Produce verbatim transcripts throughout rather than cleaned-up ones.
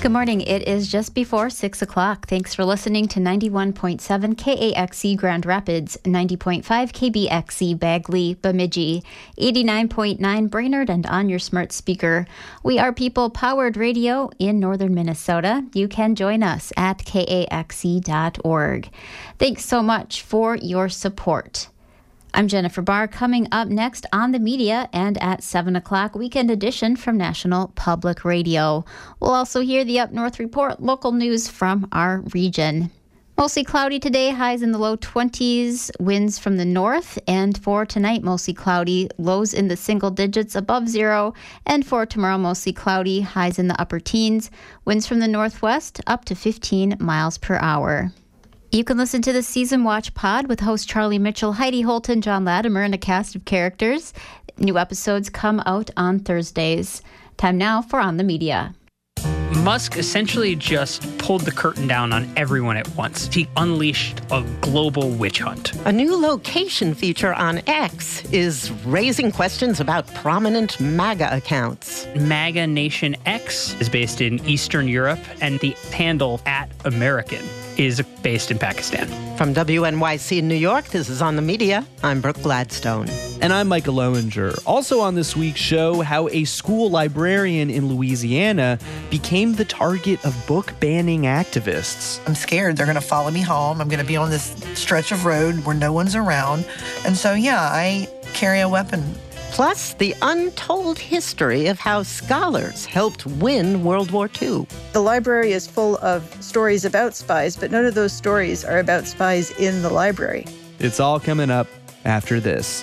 Good morning. It is just before six o'clock. Thanks for listening to ninety-one point seven K A X E Grand Rapids, ninety point five K B X E Bagley, Bemidji, eighty-nine point nine Brainerd, and on your smart speaker. We are people-powered radio in northern Minnesota. You can join us at K A X E dot org. Thanks so much for your support. I'm Jennifer Barr. Coming up next on the media and at seven o'clock, Weekend Edition from National Public Radio. We'll also hear the Up North Report, local news from our region. Mostly cloudy today, highs in the low twenties, winds from the north. And for tonight, mostly cloudy, lows in the single digits above zero. And for tomorrow, mostly cloudy, highs in the upper teens, winds from the northwest up to fifteen miles per hour. You can listen to the Season Watch Pod with host Charlie Mitchell, Heidi Holton, John Latimer, and a cast of characters. New episodes come out on Thursdays. Time now for On the Media. Musk essentially just pulled the curtain down on everyone at once. He unleashed a global witch hunt. A new location feature on X is raising questions about prominent MAGA accounts. MAGA Nation X is based in Eastern Europe, and the handle at American is based in Pakistan. From W N Y C in New York, this is On the Media. I'm Brooke Gladstone. And I'm Michael Lowinger. Also on this week's show, how a school librarian in Louisiana became the target of book-banning activists. I'm scared they're going to follow me home. I'm going to be on this stretch of road where no one's around. And so, yeah, I carry a weapon. Plus, the untold history of how scholars helped win World War Two. The library is full of stories about spies, but none of those stories are about spies in the library. It's all coming up after this.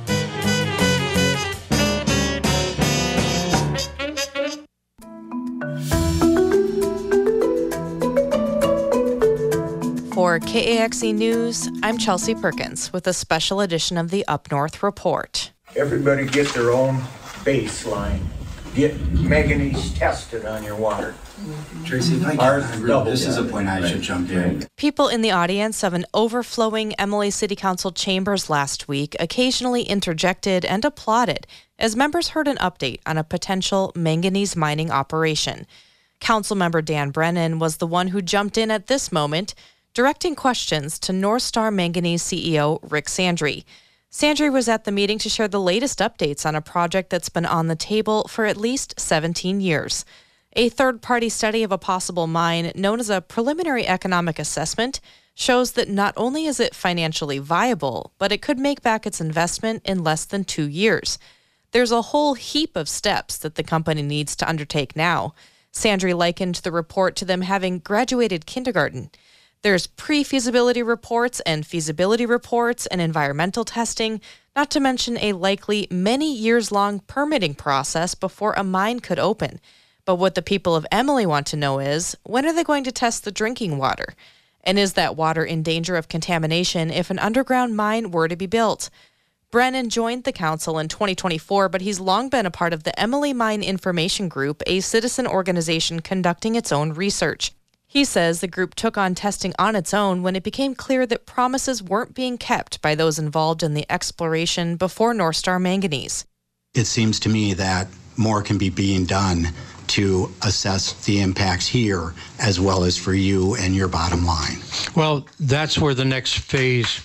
For K A X E News, I'm Chelsea Perkins with a special edition of the Up North Report. Everybody get their own baseline. Get manganese tested on your water. Tracy, if I can, this is a point I should jump in. People in the audience of an overflowing Emily City Council chambers last week occasionally interjected and applauded as members heard an update on a potential manganese mining operation. Councilmember Dan Brennan was the one who jumped in at this moment, directing questions to North Star Manganese C E O Rick Sandry. Sandry was at the meeting to share the latest updates on a project that's been on the table for at least seventeen years. A third-party study of a possible mine known as a preliminary economic assessment shows that not only is it financially viable, but it could make back its investment in less than two years. There's a whole heap of steps that the company needs to undertake now. Sandry likened the report to them having graduated kindergarten. There's pre-feasibility reports and feasibility reports and environmental testing, not to mention a likely many years-long permitting process before a mine could open. But what the people of Emily want to know is, when are they going to test the drinking water? And is that water in danger of contamination if an underground mine were to be built? Brennan joined the council in twenty twenty-four, but he's long been a part of the Emily Mine Information Group, a citizen organization conducting its own research. He says the group took on testing on its own when it became clear that promises weren't being kept by those involved in the exploration before North Star Manganese. It seems to me that more can be being done to assess the impacts here as well as for you and your bottom line. Well, that's where the next phase,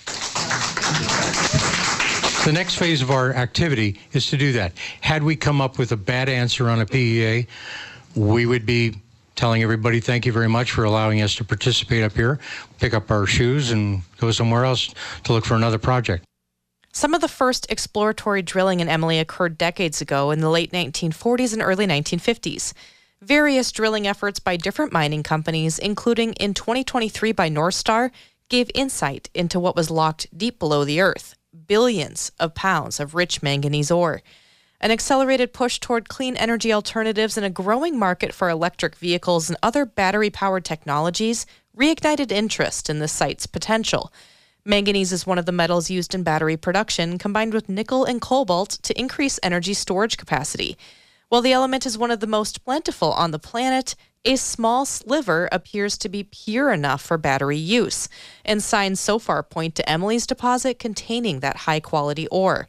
the next phase of our activity is to do that. Had we come up with a bad answer on a P E A, we would be telling everybody thank you very much for allowing us to participate up here, pick up our shoes and go somewhere else to look for another project. Some of the first exploratory drilling in Emily occurred decades ago in the late nineteen forties and early nineteen fifties. Various drilling efforts by different mining companies, including in twenty twenty-three by North Star, gave insight into what was locked deep below the earth, billions of pounds of rich manganese ore. An accelerated push toward clean energy alternatives and a growing market for electric vehicles and other battery-powered technologies reignited interest in the site's potential. Manganese is one of the metals used in battery production, combined with nickel and cobalt to increase energy storage capacity. While the element is one of the most plentiful on the planet, a small sliver appears to be pure enough for battery use, and signs so far point to Emily's deposit containing that high-quality ore.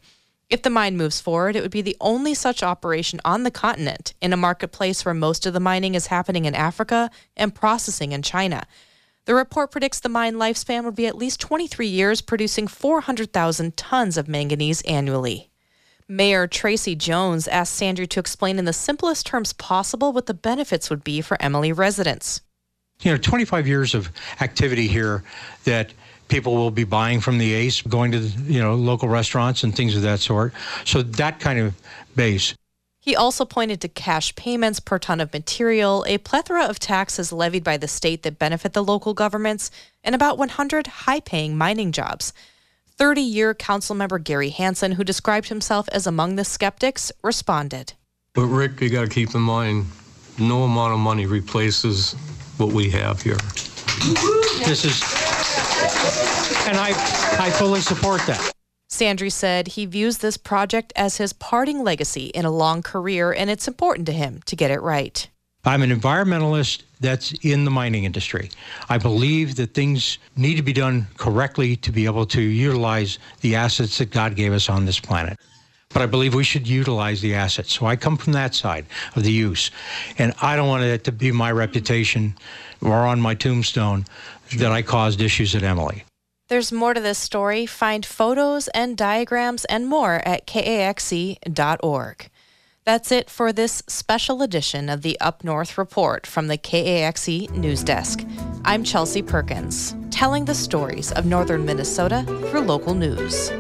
If the mine moves forward, it would be the only such operation on the continent in a marketplace where most of the mining is happening in Africa and processing in China. The report predicts the mine lifespan would be at least twenty-three years, producing four hundred thousand tons of manganese annually. Mayor Tracy Jones asked Sandry to explain in the simplest terms possible what the benefits would be for Emily residents. You know, twenty-five years of activity here that people will be buying from the ACE, going to, you know, local restaurants and things of that sort. So that kind of base. He also pointed to cash payments per ton of material, a plethora of taxes levied by the state that benefit the local governments, and about one hundred high-paying mining jobs. thirty-year council member Gary Hansen, who described himself as among the skeptics, responded. But Rick, you got to keep in mind, no amount of money replaces what we have here. This is, and I, I fully support that. Sandry said he views this project as his parting legacy in a long career, and it's important to him to get it right. I'm an environmentalist that's in the mining industry. I believe that things need to be done correctly to be able to utilize the assets that God gave us on this planet. But I believe we should utilize the assets. So I come from that side of the use. And I don't want it to be my reputation or on my tombstone that I caused issues at Emily. There's more to this story. Find photos and diagrams and more at K A X C dot org. That's it for this special edition of the Up North Report from the K A X E News Desk. I'm Chelsea Perkins, telling the stories of northern Minnesota through local news.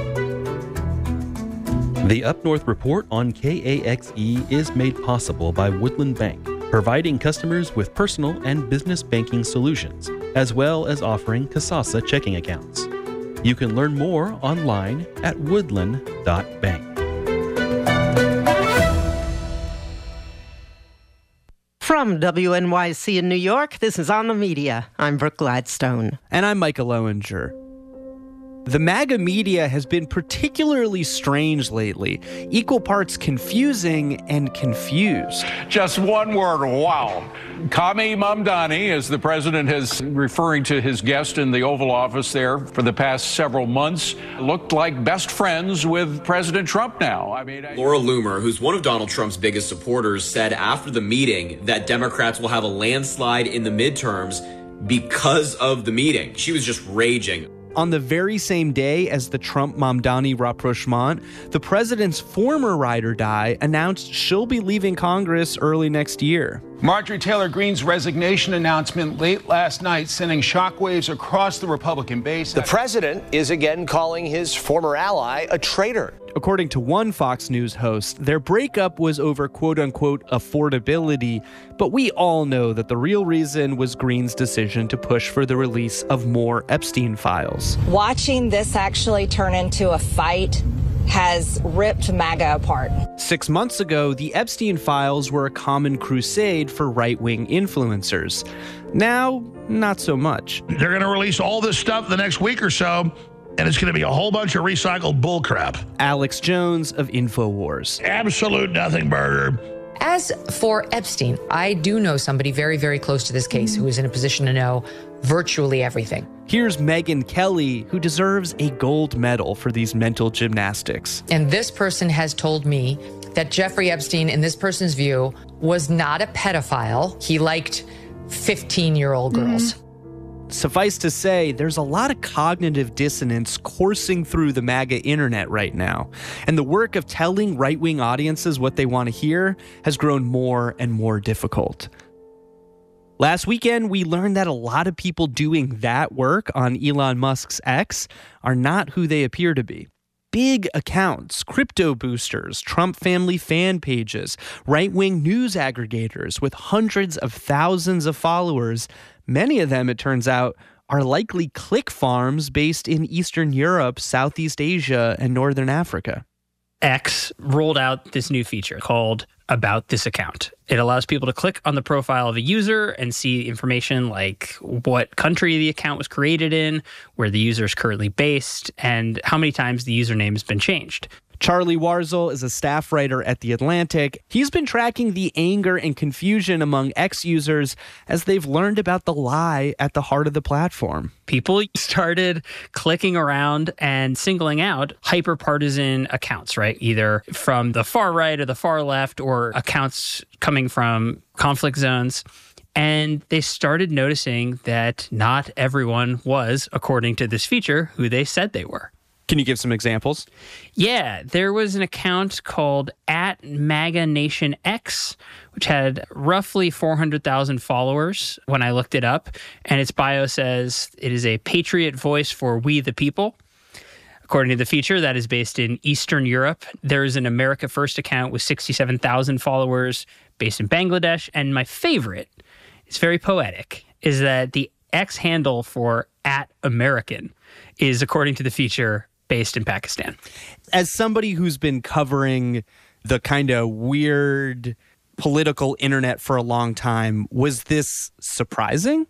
The Up North Report on K A X E is made possible by Woodland Bank, providing customers with personal and business banking solutions, as well as offering Kasasa checking accounts. You can learn more online at woodland dot bank. From W N Y C in New York, this is On the Media. I'm Brooke Gladstone. And I'm Micah Lowinger. The MAGA media has been particularly strange lately, equal parts confusing and confused. Just one word, wow. Kami Mamdani, as the president is referring to his guest in the Oval Office there for the past several months, looked like best friends with President Trump now. I mean, I... Laura Loomer, who's one of Donald Trump's biggest supporters, said after the meeting that Democrats will have a landslide in the midterms because of the meeting. She was just raging. On the very same day as the Trump-Mamdani rapprochement, the president's former ride or die announced she'll be leaving Congress early next year. Marjorie Taylor Greene's resignation announcement late last night sending shockwaves across the Republican base. The president is again calling his former ally a traitor. According to one Fox News host, their breakup was over quote-unquote affordability, but we all know that the real reason was Greene's decision to push for the release of more Epstein files. Watching this actually turn into a fight has ripped MAGA apart. Six months ago, the Epstein files were a common crusade for right-wing influencers. Now, not so much. They're going to release all this stuff the next week or so, and it's going to be a whole bunch of recycled bullcrap. Alex Jones of InfoWars. Absolute nothing burger. As for Epstein, I do know somebody very, very close to this case who is in a position to know virtually everything. Here's Megyn Kelly, who deserves a gold medal for these mental gymnastics. And this person has told me that Jeffrey Epstein, in this person's view, was not a pedophile. He liked fifteen-year-old girls. Mm-hmm. Suffice to say, there's a lot of cognitive dissonance coursing through the MAGA internet right now, and the work of telling right-wing audiences what they want to hear has grown more and more difficult. Last weekend, we learned that a lot of people doing that work on Elon Musk's X are not who they appear to be. Big accounts, crypto boosters, Trump family fan pages, right-wing news aggregators with hundreds of thousands of followers. Many of them, it turns out, are likely click farms based in Eastern Europe, Southeast Asia, and Northern Africa. X rolled out this new feature called About This Account. It allows people to click on the profile of a user and see information like what country the account was created in, where the user is currently based, and how many times the username has been changed. Charlie Warzel is a staff writer at The Atlantic. He's been tracking the anger and confusion among X users as they've learned about the lie at the heart of the platform. People started clicking around and singling out hyper-partisan accounts, right? Either from the far right or the far left, or accounts coming from conflict zones. And they started noticing that not everyone was, according to this feature, who they said they were. Can you give some examples? Yeah, there was an account called at MAGA Nation X, which had roughly four hundred thousand followers when I looked it up. And its bio says it is a patriot voice for we the people. According to the feature, that is based in Eastern Europe. There is an America First account with sixty-seven thousand followers based in Bangladesh. And my favorite, it's very poetic, is that the X handle for at American is, according to the feature, based in Pakistan. As somebody who's been covering the kind of weird political internet for a long time, was this surprising?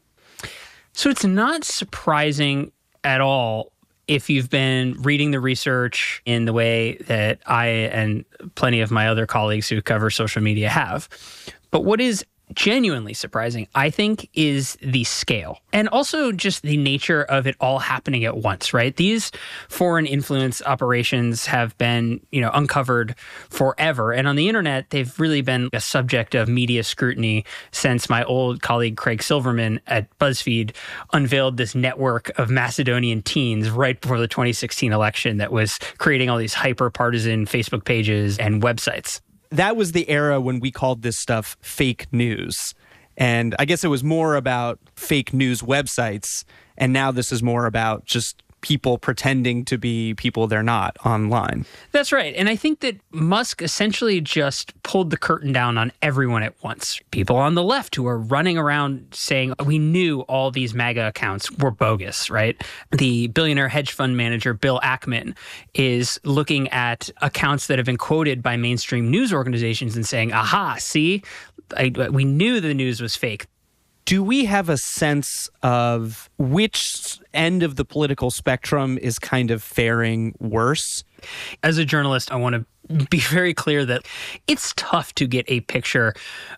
So it's not surprising at all if you've been reading the research in the way that I and plenty of my other colleagues who cover social media have. But what is genuinely surprising, I think, is the scale and also just the nature of it all happening at once, right? These foreign influence operations have been, you know, uncovered forever. And on the internet, they've really been a subject of media scrutiny since my old colleague Craig Silverman at BuzzFeed unveiled this network of Macedonian teens right before the twenty sixteen election that was creating all these hyper-partisan Facebook pages and websites. That was the era when we called this stuff fake news. And I guess it was more about fake news websites. And now this is more about just people pretending to be people they're not online. That's right. And I think that Musk essentially just pulled the curtain down on everyone at once. People on the left who are running around saying, we knew all these MAGA accounts were bogus, right? The billionaire hedge fund manager, Bill Ackman, is looking at accounts that have been quoted by mainstream news organizations and saying, aha, see, I, we knew the news was fake. Do we have a sense of which end of the political spectrum is kind of faring worse? As a journalist, I want to be very clear that it's tough to get a picture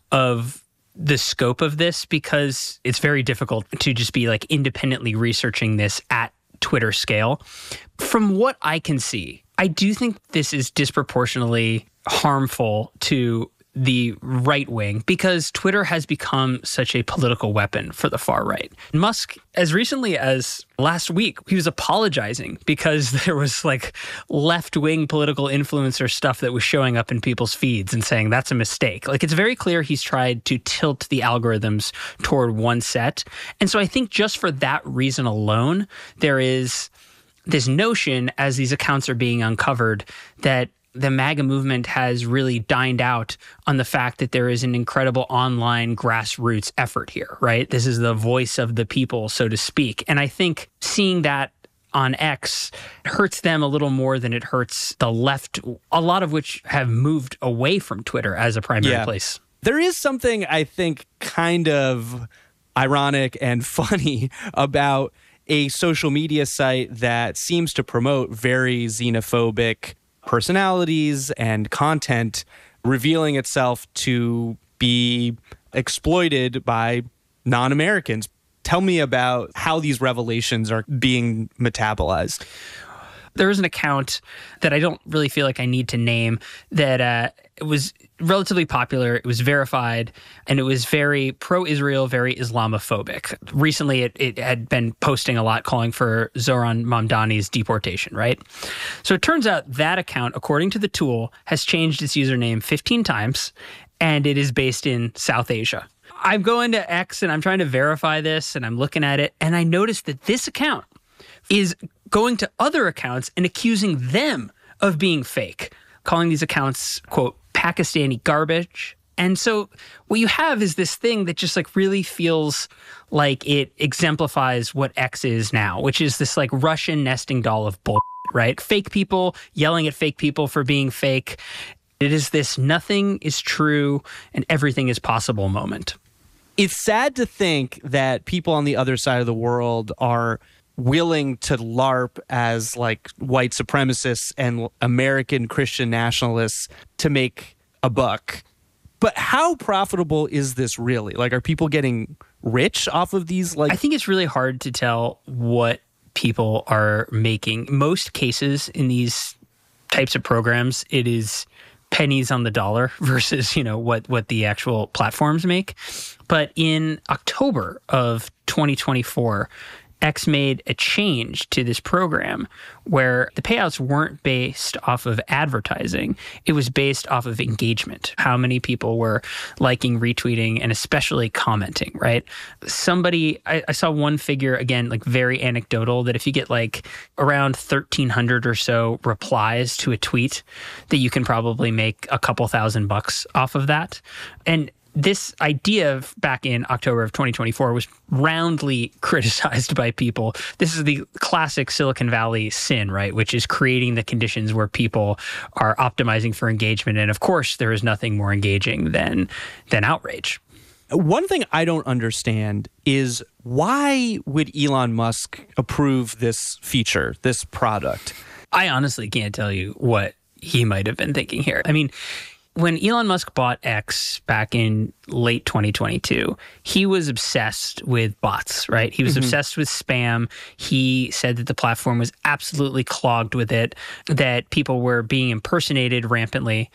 of the scope of this because it's very difficult to just be like independently researching this at Twitter scale. From what I can see, I do think this is disproportionately harmful to the right wing because Twitter has become such a political weapon for the far right. Musk, as recently as last week, he was apologizing because there was like left-wing political influencer stuff that was showing up in people's feeds and saying that's a mistake. Like, it's very clear he's tried to tilt the algorithms toward one set. And so I think just for that reason alone, there is this notion as these accounts are being uncovered that the MAGA movement has really dined out on the fact that there is an incredible online grassroots effort here, right? This is the voice of the people, so to speak. And I think seeing that on X hurts them a little more than it hurts the left, a lot of which have moved away from Twitter as a primary yeah. place. There is something, I think, kind of ironic and funny about a social media site that seems to promote very xenophobic personalities and content, revealing itself to be exploited by non-Americans. Tell me about how these revelations are being metabolized. There was an account that I don't really feel like I need to name that uh, it was relatively popular. It was verified, and it was very pro-Israel, very Islamophobic. Recently, it, it had been posting a lot calling for Zoran Mamdani's deportation, right? So it turns out that account, according to the tool, has changed its username fifteen times, and it is based in South Asia. I'm going to X, and I'm trying to verify this, and I'm looking at it, and I noticed that this account is going to other accounts and accusing them of being fake, calling these accounts, quote, Pakistani garbage. And so what you have is this thing that just like really feels like it exemplifies what X is now, which is this like Russian nesting doll of bull, right? Fake people yelling at fake people for being fake. It is this nothing is true and everything is possible moment. It's sad to think that people on the other side of the world are willing to LARP as like white supremacists and American Christian nationalists to make a buck. But how profitable is this really? Like, are people getting rich off of these? Like, I think it's really hard to tell what people are making. Most cases in these types of programs, it is pennies on the dollar versus, you know, what, what the actual platforms make. But in October of twenty twenty-four, X made a change to this program where the payouts weren't based off of advertising. It was based off of engagement, how many people were liking, retweeting, and especially commenting, right? Somebody, I, I saw one figure, again, like very anecdotal, that if you get like around thirteen hundred or so replies to a tweet, that you can probably make a couple thousand bucks off of that. And this idea of back in October of twenty twenty-four was roundly criticized by people. This is the classic Silicon Valley sin, right? Which is creating the conditions where people are optimizing for engagement. And of course, there is nothing more engaging than than outrage. One thing I don't understand is why would Elon Musk approve this feature, this product? I honestly can't tell you what he might have been thinking here. I mean, when Elon Musk bought X back in late twenty twenty-two, he was obsessed with bots, right? He was mm-hmm. obsessed with spam. He said that the platform was absolutely clogged with it, that people were being impersonated rampantly.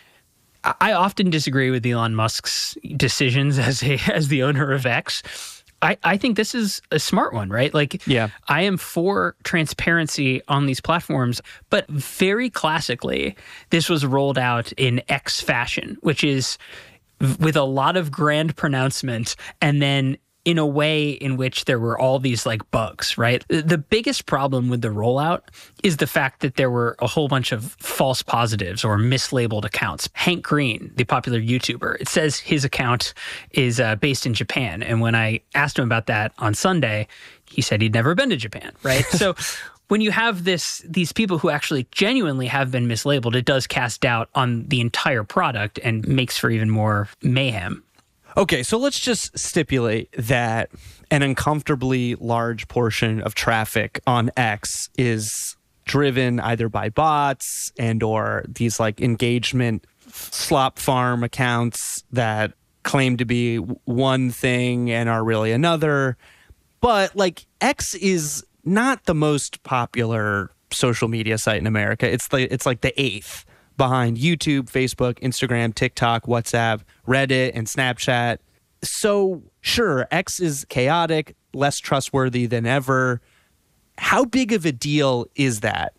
I often disagree with Elon Musk's decisions as a as the owner of X. I, I think this is a smart one, right? Like, yeah. I am for transparency on these platforms, but very classically, this was rolled out in X fashion, which is with a lot of grand pronouncement and then in a way in which there were all these like bugs, right? The biggest problem with the rollout is the fact that there were a whole bunch of false positives or mislabeled accounts. Hank Green, the popular YouTuber, it says his account is uh, based in Japan. And when I asked him about that on Sunday, he said he'd never been to Japan, right? So when you have this, these people who actually genuinely have been mislabeled, it does cast doubt on the entire product and makes for even more mayhem. Okay, so let's just stipulate that an uncomfortably large portion of traffic on X is driven either by bots and or these like engagement slop farm accounts that claim to be one thing and are really another. But like X is not the most popular social media site in America. It's the it's like the eighth behind YouTube, Facebook, Instagram, TikTok, WhatsApp, Reddit, and Snapchat. So sure, X is chaotic, less trustworthy than ever. How big of a deal is that?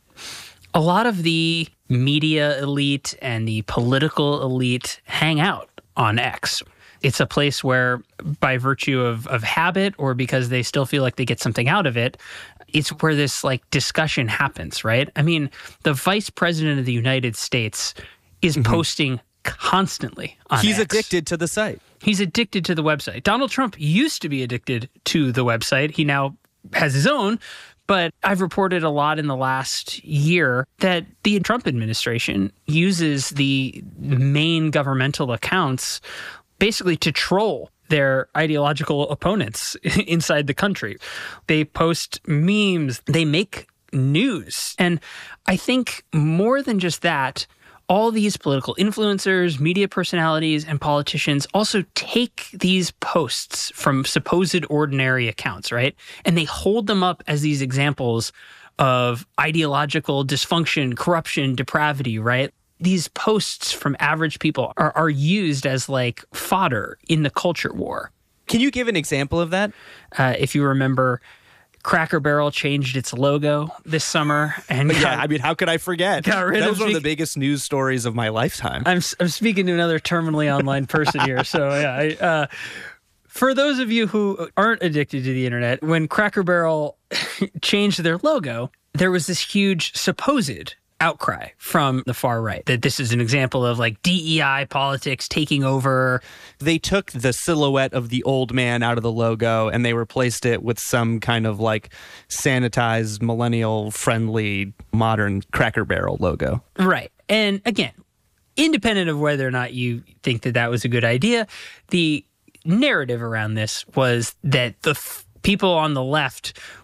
A lot of the media elite and the political elite hang out on X. It's a place where, by virtue of, of habit or because they still feel like they get something out of it, it's where this like discussion happens, right? I mean, the vice president of the United States is mm-hmm. posting constantly on He's X. addicted to the site. He's addicted to the website. Donald Trump used to be addicted to the website. He now has his own. But I've reported a lot in the last year that the Trump administration uses the main governmental accounts basically to troll their ideological opponents inside the country. They post memes, they make news. And I think more than just that, all these political influencers, media personalities, and politicians also take these posts from supposed ordinary accounts, right? And they hold them up as these examples of ideological dysfunction, corruption, depravity, right? These posts from average people are, are used as like fodder in the culture war. Can you give an example of that? Uh, if you remember, Cracker Barrel changed its logo this summer. And but got, yeah, I mean, how could I forget? Got rid that of was one of the biggest news stories of my lifetime. I'm, I'm speaking to another terminally online person here. So yeah, I, uh, for those of you who aren't addicted to the internet, when Cracker Barrel changed their logo, there was this huge supposed outcry from the far right that this is an example of like D E I politics taking over. They took the silhouette of the old man out of the logo and they replaced it with some kind of like sanitized, millennial friendly, modern Cracker Barrel logo. Right. And again, independent of whether or not you think that that was a good idea, the narrative around this was that the f- people on the left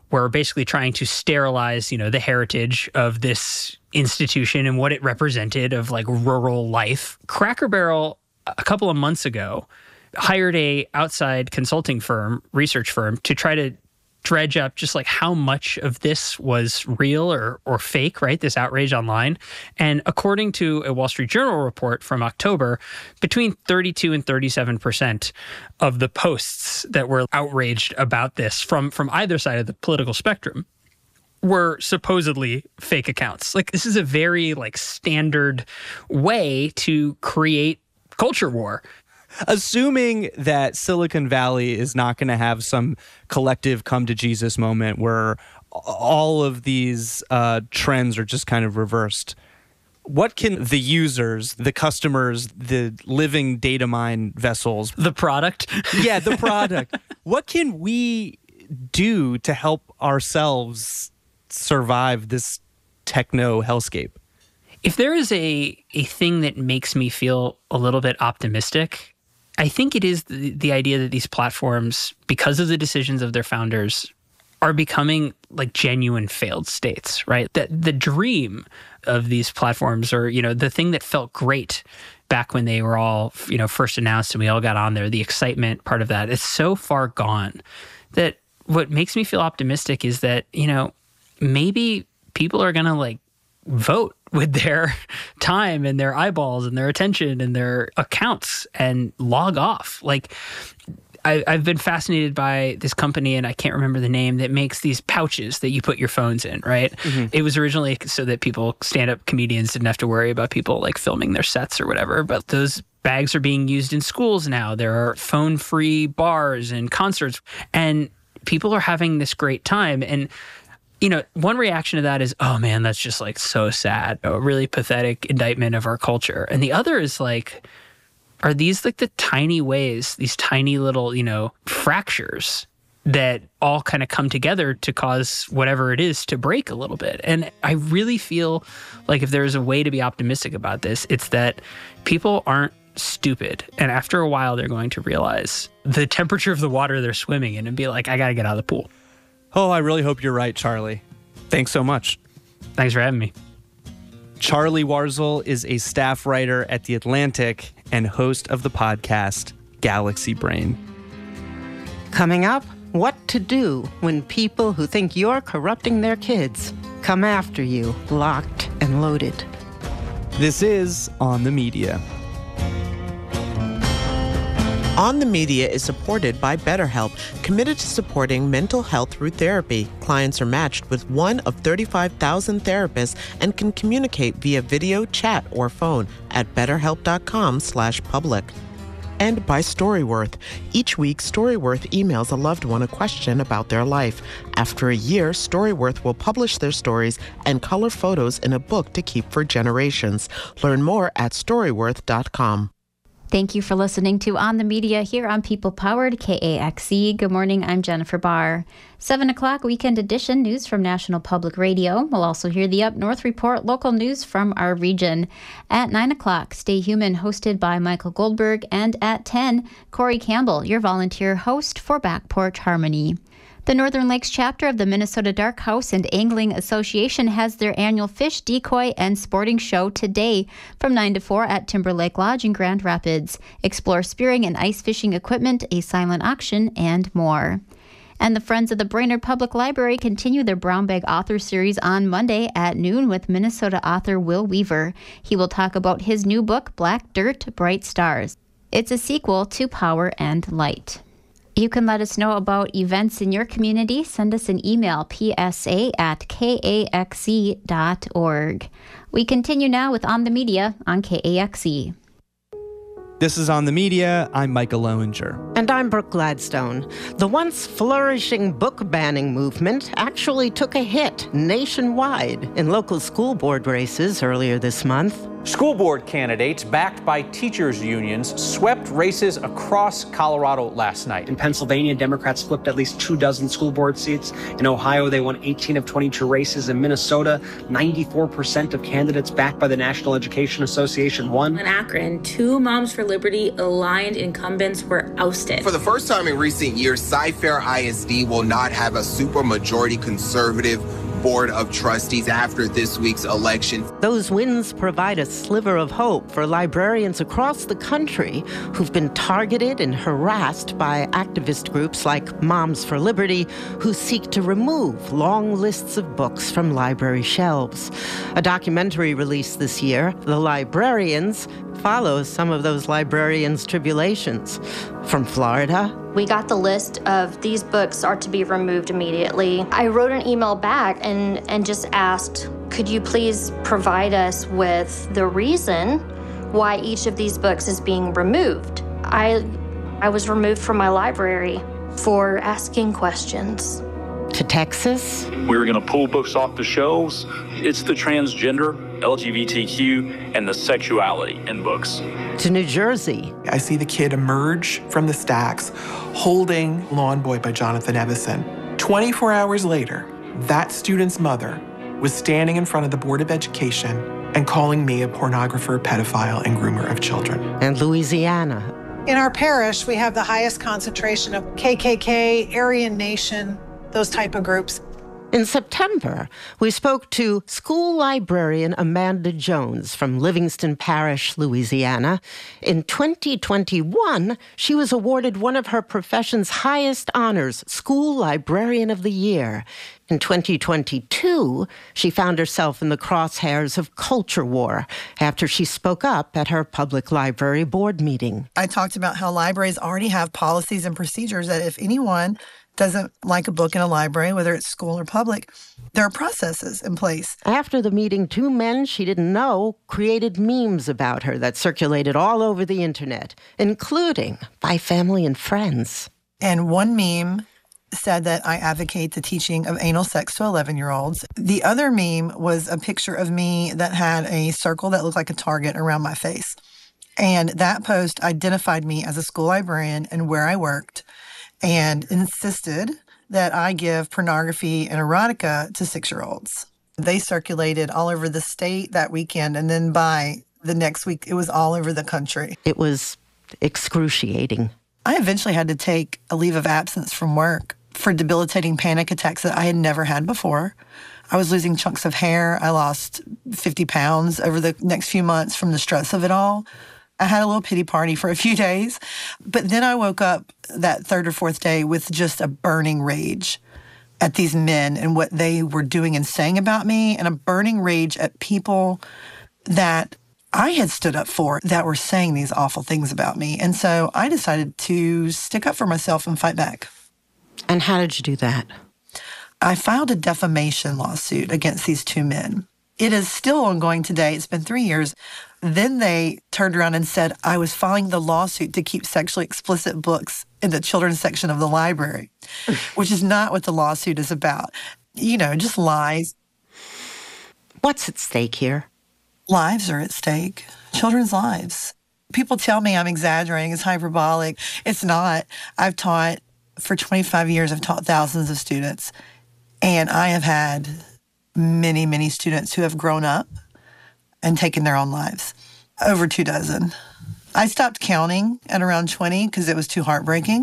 were basically trying to sterilize, you know, the heritage of this institution and what it represented of like rural life. Cracker Barrel, a couple of months ago, hired a outside consulting firm, research firm, to try to dredge up just like how much of this was real or or fake, right? This outrage online. And according to a Wall Street Journal report from October, between thirty-two and thirty-seven percent of the posts that were outraged about this from, from either side of the political spectrum were supposedly fake accounts. Like, this is a very like standard way to create culture war. Assuming that Silicon Valley is not going to have some collective come to Jesus moment where all of these uh, trends are just kind of reversed, what can the users, the customers, the living data mine vessels, the product, yeah, the product, what can we do to help ourselves survive this techno hellscape? If there is a a thing that makes me feel a little bit optimistic, I think it is the, the idea that these platforms, because of the decisions of their founders, are becoming like genuine failed states, right? That the dream of these platforms, or, you know, the thing that felt great back when they were all, you know, first announced and we all got on there, the excitement part of that, is so far gone that what makes me feel optimistic is that, you know, maybe people are going to like vote with their time and their eyeballs and their attention and their accounts and log off. Like, I, I've been fascinated by this company, and I can't remember the name, that makes these pouches that you put your phones in, right? Mm-hmm. It was originally so that people, stand-up comedians, didn't have to worry about people like filming their sets or whatever, but those bags are being used in schools now. There are phone-free bars and concerts, and people are having this great time. And you know, one reaction to that is, oh man, that's just like so sad, a really pathetic indictment of our culture. And the other is like, are these like the tiny ways, these tiny little, you know, fractures that all kind of come together to cause whatever it is to break a little bit? And I really feel like if there's a way to be optimistic about this, it's that people aren't stupid. And after a while, they're going to realize the temperature of the water they're swimming in and be like, I got to get out of the pool. Oh, I really hope you're right, Charlie. Thanks so much. Thanks for having me. Charlie Warzel is a staff writer at The Atlantic and host of the podcast Galaxy Brain. Coming up, what to do when people who think you're corrupting their kids come after you, locked and loaded. This is On the Media. On the Media is supported by BetterHelp, committed to supporting mental health through therapy. Clients are matched with one of thirty-five thousand therapists and can communicate via video, chat, or phone at betterhelp.com slash public. And by Storyworth. Each week, Storyworth emails a loved one a question about their life. After a year, Storyworth will publish their stories and color photos in a book to keep for generations. Learn more at storyworth dot com. Thank you for listening to On the Media here on People Powered K A X E. Good morning, I'm Jennifer Barr. seven o'clock weekend edition news from National Public Radio. We'll also hear the Up North Report, local news from our region. At nine o'clock, Stay Human, hosted by Michael Goldberg. And at ten, Corey Campbell, your volunteer host for Back Porch Harmony. The Northern Lakes chapter of the Minnesota Dark House and Angling Association has their annual fish, decoy, and sporting show today from nine to four at Timberlake Lodge in Grand Rapids. Explore spearing and ice fishing equipment, a silent auction, and more. And the Friends of the Brainerd Public Library continue their Brown Bag Author Series on Monday at noon with Minnesota author Will Weaver. He will talk about his new book, Black Dirt, Bright Stars. It's a sequel to Power and Light. You can let us know about events in your community. Send us an email, p s a at k a x e dot org. We continue now with On the Media on K A X E. This is On the Media. I'm Micah Lowinger. And I'm Brooke Gladstone. The once flourishing book banning movement actually took a hit nationwide in local school board races earlier this month. School board candidates backed by teachers' unions swept races across Colorado last night. In Pennsylvania, Democrats flipped at least two dozen school board seats. In Ohio, they won eighteen of twenty-two races. In Minnesota, ninety-four percent of candidates backed by the National Education Association won. In Akron, two Moms for Liberty aligned incumbents were ousted. For the first time in recent years, Cy-Fair I S D will not have a supermajority conservative Board of Trustees after this week's election. Those wins provide a sliver of hope for librarians across the country who've been targeted and harassed by activist groups like Moms for Liberty, who seek to remove long lists of books from library shelves. A documentary released this year, The Librarians, follows some of those librarians' tribulations. From Florida, we got the list of these books are to be removed immediately. I wrote an email back and, and just asked, could you please provide us with the reason why each of these books is being removed? I, I was removed from my library for asking questions. To Texas, we were going to pull books off the shelves. It's the transgender, L G B T Q, and the sexuality in books. To New Jersey, I see the kid emerge from the stacks holding Lawn Boy by Jonathan Evison. twenty-four hours later, that student's mother was standing in front of the Board of Education and calling me a pornographer, pedophile, and groomer of children. And Louisiana. In our parish, we have the highest concentration of K K K, Aryan Nation, those type of groups. In September, we spoke to school librarian Amanda Jones from Livingston Parish, Louisiana. In twenty twenty-one, she was awarded one of her profession's highest honors, School Librarian of the Year. In twenty twenty-two, she found herself in the crosshairs of culture war after she spoke up at her public library board meeting. I talked about how libraries already have policies and procedures that if anyone doesn't like a book in a library, whether it's school or public, there are processes in place. After the meeting, two men she didn't know created memes about her that circulated all over the internet, including by family and friends. And one meme said that I advocate the teaching of anal sex to eleven-year-olds. The other meme was a picture of me that had a circle that looked like a target around my face. And that post identified me as a school librarian and where I worked, and insisted that I give pornography and erotica to six-year-olds. They circulated all over the state that weekend, and then by the next week, it was all over the country. It was excruciating. I eventually had to take a leave of absence from work for debilitating panic attacks that I had never had before. I was losing chunks of hair. I lost fifty pounds over the next few months from the stress of it all. I had a little pity party for a few days, but then I woke up that third or fourth day with just a burning rage at these men and what they were doing and saying about me, and a burning rage at people that I had stood up for that were saying these awful things about me. And so I decided to stick up for myself and fight back. And how did you do that? I filed a defamation lawsuit against these two men. It is still ongoing today. It's been three years. Then they turned around and said I was filing the lawsuit to keep sexually explicit books in the children's section of the library, which is not what the lawsuit is about. You know, just lies. What's at stake here? Lives are at stake. Children's lives. People tell me I'm exaggerating. It's hyperbolic. It's not. I've taught, for twenty-five years, I've taught thousands of students. And I have had many, many students who have grown up and taken their own lives. Over two dozen. I stopped counting at around twenty because it was too heartbreaking.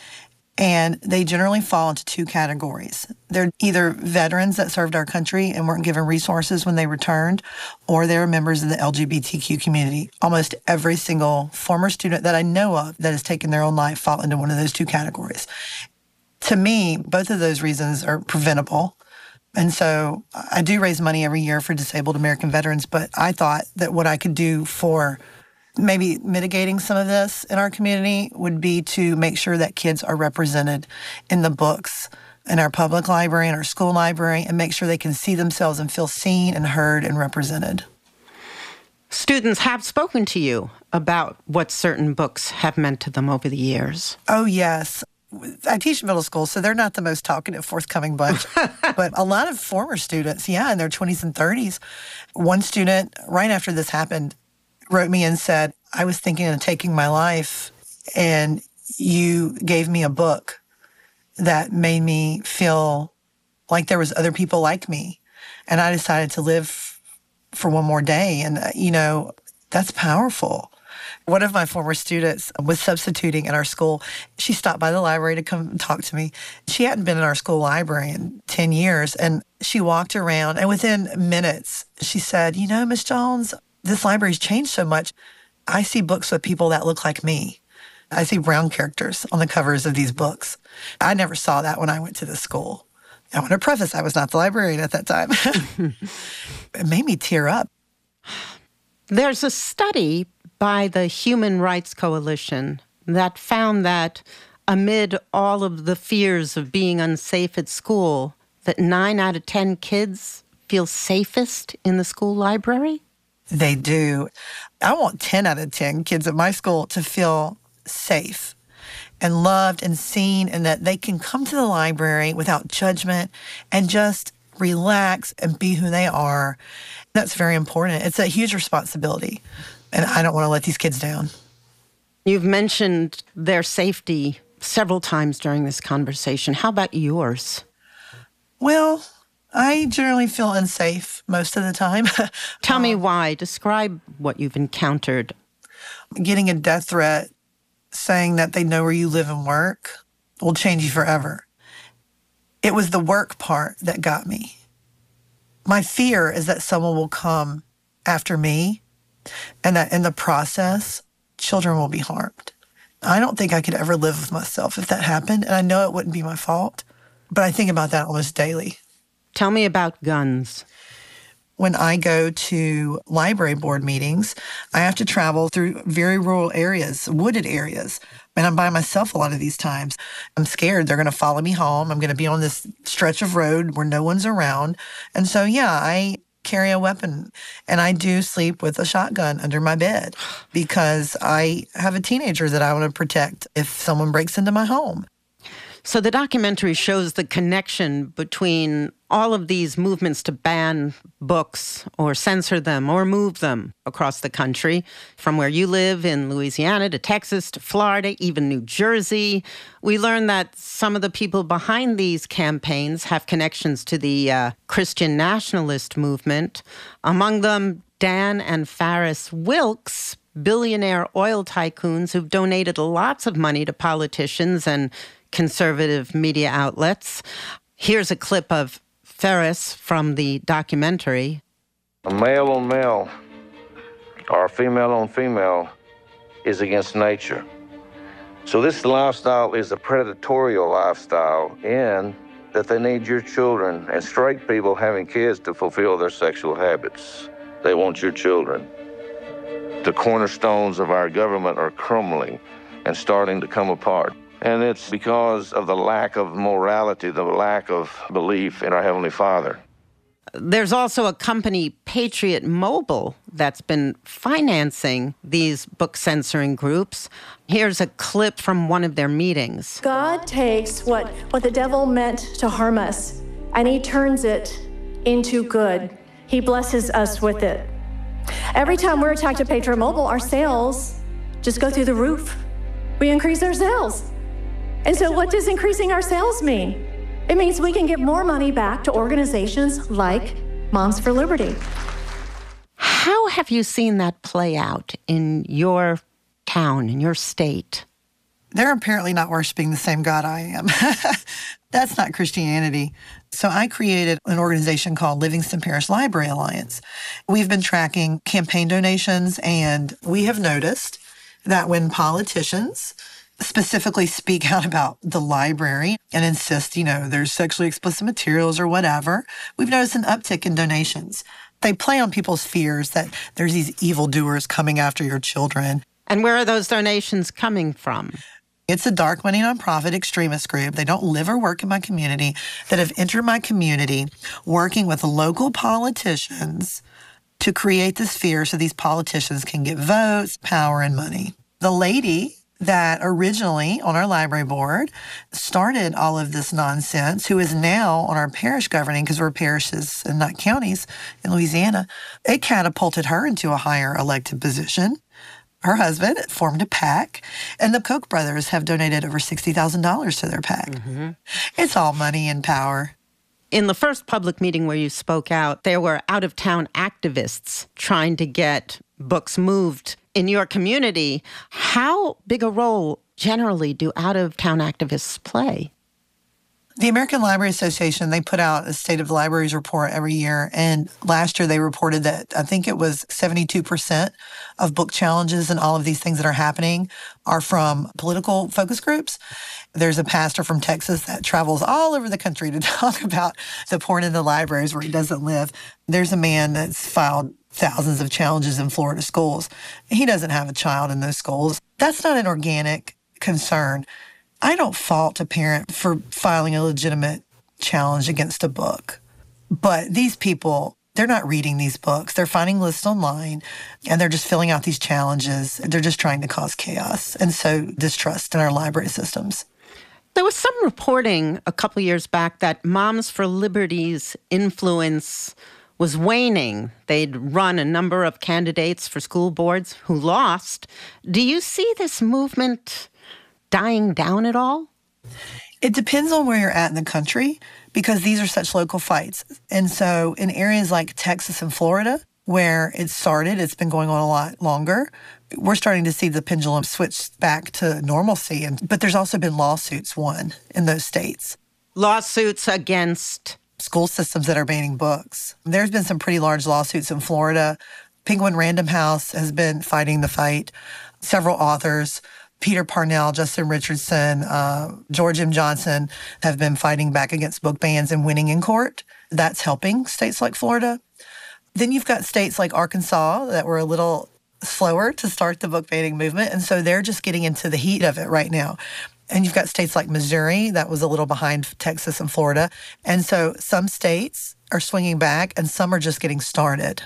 And they generally fall into two categories. They're either veterans that served our country and weren't given resources when they returned, or they're members of the L G B T Q community. Almost every single former student that I know of that has taken their own life fall into one of those two categories. To me, both of those reasons are preventable. And so I do raise money every year for disabled American veterans, but I thought that what I could do for maybe mitigating some of this in our community would be to make sure that kids are represented in the books in our public library and our school library, and make sure they can see themselves and feel seen and heard and represented. Students have spoken to you about what certain books have meant to them over the years. Oh, yes. I teach middle school, so they're not the most talkative, forthcoming bunch. But a lot of former students, yeah, in their twenties and thirties. One student, right after this happened, wrote me and said, I was thinking of taking my life, and you gave me a book that made me feel like there was other people like me. And I decided to live for one more day. And, uh, you know, that's powerful. One of my former students was substituting in our school. She stopped by the library to come talk to me. She hadn't been in our school library in ten years, and she walked around, and within minutes, she said, you know, Miss Jones, this library's changed so much. I see books with people that look like me. I see brown characters on the covers of these books. I never saw that when I went to the school. I want to preface, I was not the librarian at that time. It made me tear up. There's a study by the Human Rights Coalition that found that amid all of the fears of being unsafe at school, that nine out of ten kids feel safest in the school library? They do. I want ten out of ten kids at my school to feel safe and loved and seen, and that they can come to the library without judgment and just relax and be who they are. That's very important. It's a huge responsibility, and I don't want to let these kids down. You've mentioned their safety several times during this conversation. How about yours? Well, I generally feel unsafe most of the time. Tell um, me why. Describe what you've encountered. Getting a death threat saying that they know where you live and work will change you forever. It was the work part that got me. My fear is that someone will come after me, and that in the process, children will be harmed. I don't think I could ever live with myself if that happened, and I know it wouldn't be my fault, but I think about that almost daily. Tell me about guns. When I go to library board meetings, I have to travel through very rural areas, wooded areas, and I'm by myself a lot of these times. I'm scared they're going to follow me home. I'm going to be on this stretch of road where no one's around. And so, yeah, I carry a weapon, and I do sleep with a shotgun under my bed because I have a teenager that I want to protect if someone breaks into my home. So the documentary shows the connection between all of these movements to ban books or censor them or move them across the country, from where you live in Louisiana to Texas to Florida, even New Jersey. We learn that some of the people behind these campaigns have connections to the uh, Christian nationalist movement. Among them, Dan and Farris Wilks, billionaire oil tycoons who've donated lots of money to politicians and conservative media outlets. Here's a clip of Farris from the documentary. A male on male or a female on female is against nature. So this lifestyle is a predatory lifestyle in that they need your children and straight people having kids to fulfill their sexual habits. They want your children. The cornerstones of our government are crumbling and starting to come apart. And it's because of the lack of morality, the lack of belief in our Heavenly Father. There's also a company, Patriot Mobile, that's been financing these book censoring groups. Here's a clip from one of their meetings. God takes what, what the devil meant to harm us, and he turns it into good. He blesses us with it. Every time we're attacked at Patriot Mobile, our sales just go through the roof. We increase our sales. And so what does increasing our sales mean? It means we can give more money back to organizations like Moms for Liberty. How have you seen that play out in your town, in your state? They're apparently not worshiping the same God I am. That's not Christianity. So I created an organization called Livingston Parish Library Alliance. We've been tracking campaign donations, and we have noticed that when politicians specifically speak out about the library and insist, you know, there's sexually explicit materials or whatever, we've noticed an uptick in donations. They play on people's fears that there's these evildoers coming after your children. And where are those donations coming from? It's a dark money nonprofit extremist group. They don't live or work in my community that have entered my community working with local politicians to create this fear so these politicians can get votes, power, and money. The lady that originally on our library board started all of this nonsense, who is now on our parish governing, because we're parishes and not counties in Louisiana. It catapulted her into a higher elected position. Her husband formed a PAC, and the Koch brothers have donated over sixty thousand dollars to their PAC. Mm-hmm. It's all money and power. In the first public meeting where you spoke out, there were out-of-town activists trying to get books moved in your community. How big a role generally do out-of-town activists play? The American Library Association, they put out a State of the Libraries report every year. And last year they reported that I think it was seventy-two percent of book challenges and all of these things that are happening are from political focus groups. There's a pastor from Texas that travels all over the country to talk about the porn in the libraries where he doesn't live. There's a man that's filed thousands of challenges in Florida schools. He doesn't have a child in those schools. That's not an organic concern. I don't fault a parent for filing a legitimate challenge against a book. But these people, they're not reading these books. They're finding lists online, and they're just filling out these challenges. They're just trying to cause chaos and sow distrust in our library systems. There was some reporting a couple of years back that Moms for Liberty's influence was waning. They'd run a number of candidates for school boards who lost. Do you see this movement dying down at all? It depends on where you're at in the country, because these are such local fights. And so in areas like Texas and Florida, where it started, it's been going on a lot longer, we're starting to see the pendulum switch back to normalcy. And but there's also been lawsuits won in those states. Lawsuits against school systems that are banning books. There's been some pretty large lawsuits in Florida. Penguin Random House has been fighting the fight. Several authors, Peter Parnell, Justin Richardson, uh, George M. Johnson, have been fighting back against book bans and winning in court. That's helping states like Florida. Then you've got states like Arkansas that were a little slower to start the book banning movement, and so they're just getting into the heat of it right now. And you've got states like Missouri that was a little behind Texas and Florida. And so some states are swinging back and some are just getting started.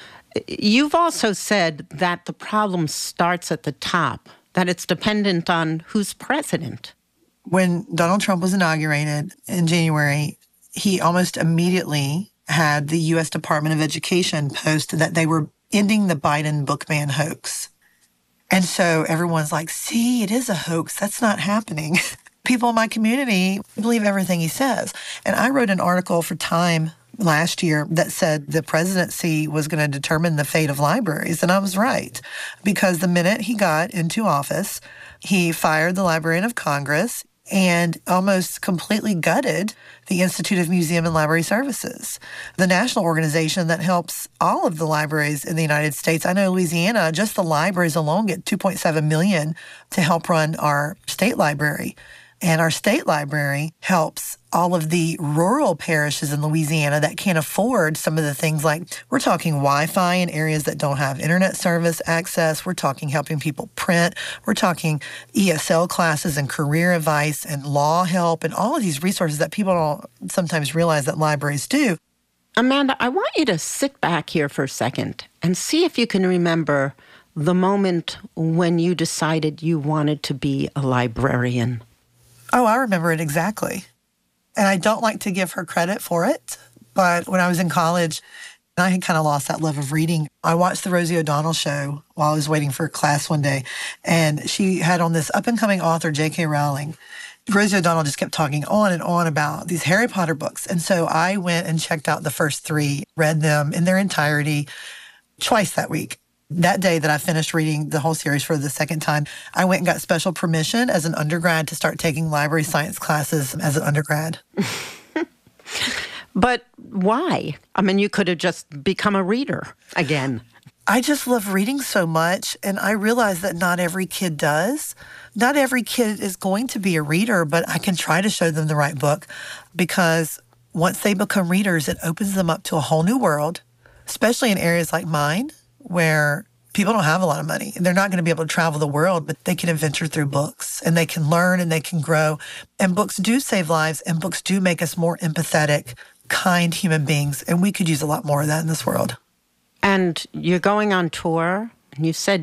You've also said that the problem starts at the top, that it's dependent on who's president. When Donald Trump was inaugurated in January, he almost immediately had the U S Department of Education post that they were ending the Biden book ban hoax. And so everyone's like, see, it is a hoax. That's not happening. People in my community believe everything he says. And I wrote an article for Time last year that said the presidency was going to determine the fate of libraries. And I was right, because the minute he got into office, he fired the Librarian of Congress and almost completely gutted the Institute of Museum and Library Services, the national organization that helps all of the libraries in the United States. I know Louisiana, just the libraries alone get two point seven million dollars to help run our state library. And our state library helps all of the rural parishes in Louisiana that can't afford some of the things like, we're talking Wi-Fi in areas that don't have internet service access. We're talking helping people print. We're talking E S L classes and career advice and law help and all of these resources that people don't sometimes realize that libraries do. Amanda, I want you to sit back here for a second and see if you can remember the moment when you decided you wanted to be a librarian. Oh, I remember it exactly. And I don't like to give her credit for it, but when I was in college, I had kind of lost that love of reading. I watched the Rosie O'Donnell show while I was waiting for class one day, and she had on this up-and-coming author, J K. Rowling. Rosie O'Donnell just kept talking on and on about these Harry Potter books. And so I went and checked out the first three, read them in their entirety twice that week. That day that I finished reading the whole series for the second time, I went and got special permission as an undergrad to start taking library science classes as an undergrad. But why? I mean, you could have just become a reader again. I just love reading so much, and I realize that not every kid does. Not every kid is going to be a reader, but I can try to show them the right book, because once they become readers, it opens them up to a whole new world, especially in areas like mine, where people don't have a lot of money. They're not going to be able to travel the world, but they can adventure through books, and they can learn and they can grow. And books do save lives, and books do make us more empathetic, kind human beings, and we could use a lot more of that in this world. And you're going on tour, and you said you're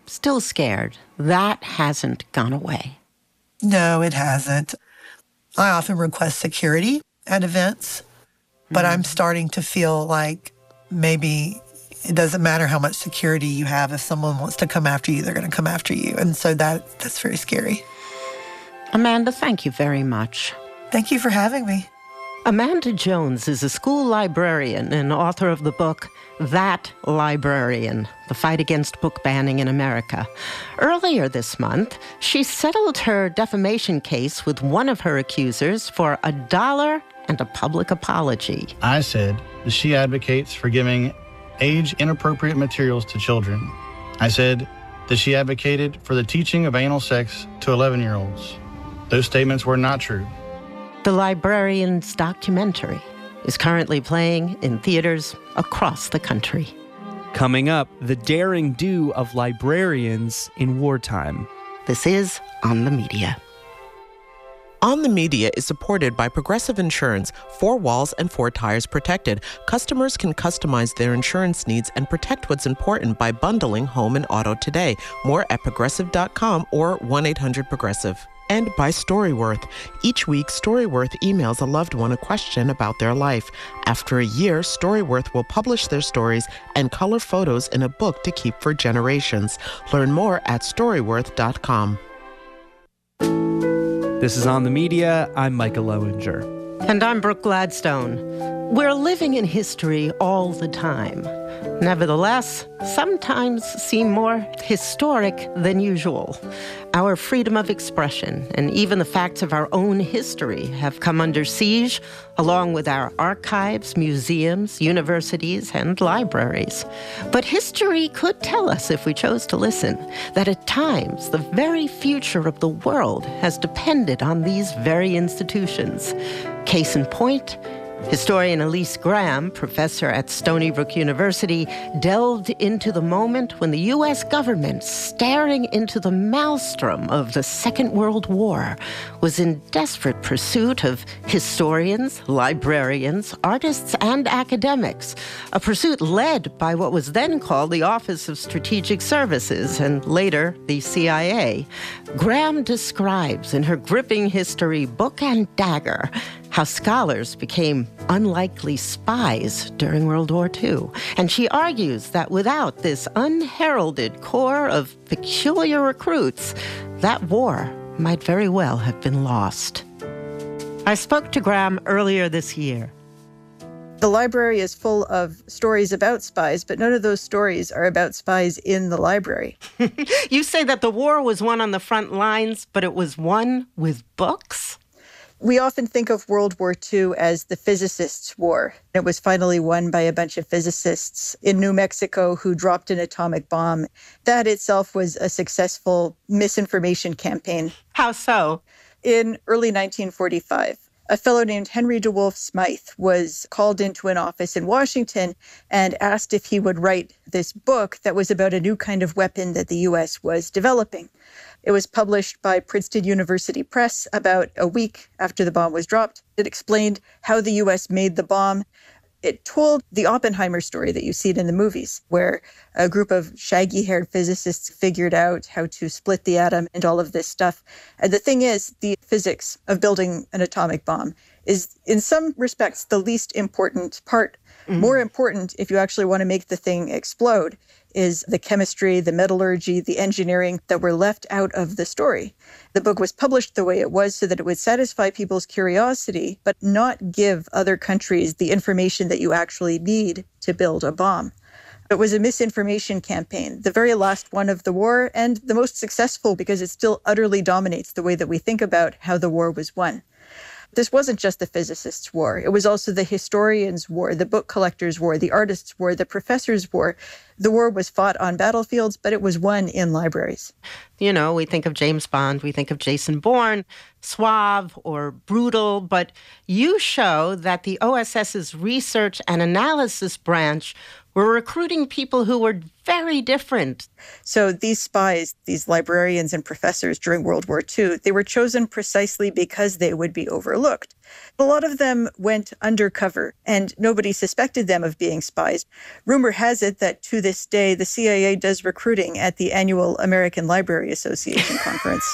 still scared. That hasn't gone away. No, it hasn't. I often request security at events, but I'm starting to feel like maybe it doesn't matter how much security you have. If someone wants to come after you, they're going to come after you. And so that that's very scary. Amanda, thank you very much. Thank you for having me. Amanda Jones is a school librarian and author of the book, That Librarian, The Fight Against Book Banning in America. Earlier this month, she settled her defamation case with one of her accusers for a dollar and a public apology. I said that she advocates for giving age-inappropriate materials to children. I said that she advocated for the teaching of anal sex to eleven-year-olds. Those statements were not true. The Librarian's documentary is currently playing in theaters across the country. Coming up, the daring do of librarians in wartime. This is On the Media. On the Media is supported by Progressive Insurance. Four walls and four tires protected. Customers can customize their insurance needs and protect what's important by bundling home and auto today. More at progressive dot com or one eight hundred progressive. And by Storyworth. Each week, Storyworth emails a loved one a question about their life. After a year, Storyworth will publish their stories and color photos in a book to keep for generations. Learn more at storyworth dot com. This is On the Media. I'm Micah Lowinger. And I'm Brooke Gladstone. We're living in history all the time. Nevertheless, sometimes seem more historic than usual. Our freedom of expression and even the facts of our own history have come under siege, along with our archives, museums, universities, and libraries. But history could tell us, if we chose to listen, that at times the very future of the world has depended on these very institutions. Case in point, historian Elise Graham, professor at Stony Brook University, delved into the moment when the U S government, staring into the maelstrom of the Second World War, was in desperate pursuit of historians, librarians, artists, and academics, a pursuit led by what was then called the Office of Strategic Services and later the C I A. Graham describes in her gripping history, Book and Dagger, how scholars became unlikely spies during World War Two. And she argues that without this unheralded corps of peculiar recruits, that war might very well have been lost. I spoke to Graham earlier this year. The library is full of stories about spies, but none of those stories are about spies in the library. You say that the war was won on the front lines, but it was won with books? We often think of World War Two as the physicists' war. It was finally won by a bunch of physicists in New Mexico who dropped an atomic bomb. That itself was a successful misinformation campaign. How so? In early nineteen forty-five, a fellow named Henry DeWolf Smythe was called into an office in Washington and asked if he would write this book that was about a new kind of weapon that the U S was developing. It was published by Princeton University Press about a week after the bomb was dropped. It explained how the U S made the bomb. It told the Oppenheimer story that you see it in the movies, where a group of shaggy-haired physicists figured out how to split the atom and all of this stuff. And the thing is, the physics of building an atomic bomb is, in some respects, the least important part. Mm-hmm. More important, if you actually want to make the thing explode, is the chemistry, the metallurgy, the engineering that were left out of the story. The book was published the way it was so that it would satisfy people's curiosity, but not give other countries the information that you actually need to build a bomb. It was a misinformation campaign, the very last one of the war, and the most successful because it still utterly dominates the way that we think about how the war was won. This wasn't just the physicists' war. It was also the historians' war, the book collectors' war, the artists' war, the professors' war. The war was fought on battlefields, but it was won in libraries. You know, we think of James Bond, we think of Jason Bourne, suave or brutal, but you show that the O S S's research and analysis branch were recruiting people who were very different. So these spies, these librarians and professors during World War Two, they were chosen precisely because they would be overlooked. A lot of them went undercover, and nobody suspected them of being spies. Rumor has it that to this day, the C I A does recruiting at the annual American Library Association conference.